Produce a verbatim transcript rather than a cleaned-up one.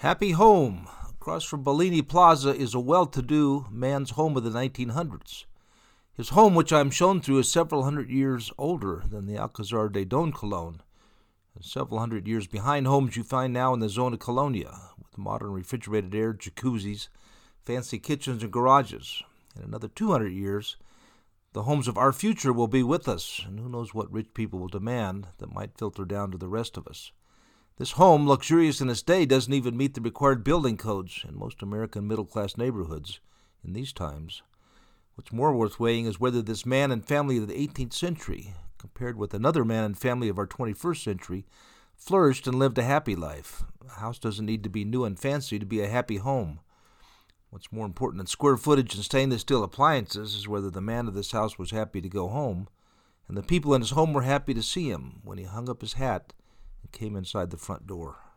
Happy Home. Across from Bellini Plaza is a well-to-do man's home of the nineteen hundreds. His home, which I'm shown through, is several hundred years older than the Alcazar de Don Colón, and several hundred years behind homes you find now in the Zona Colonia, with modern refrigerated air, jacuzzis, fancy kitchens, and garages. In another two hundred years, the homes of our future will be with us, and who knows what rich people will demand that might filter down to the rest of us. This home, luxurious in its day, doesn't even meet the required building codes in most American middle-class neighborhoods in these times. What's more worth weighing is whether this man and family of the eighteenth century, compared with another man and family of our twenty-first century, flourished and lived a happy life. A house doesn't need to be new and fancy to be a happy home. What's more important than square footage and stainless steel appliances is whether the man of this house was happy to go home, and the people in his home were happy to see him when he hung up his hat and came inside the front door.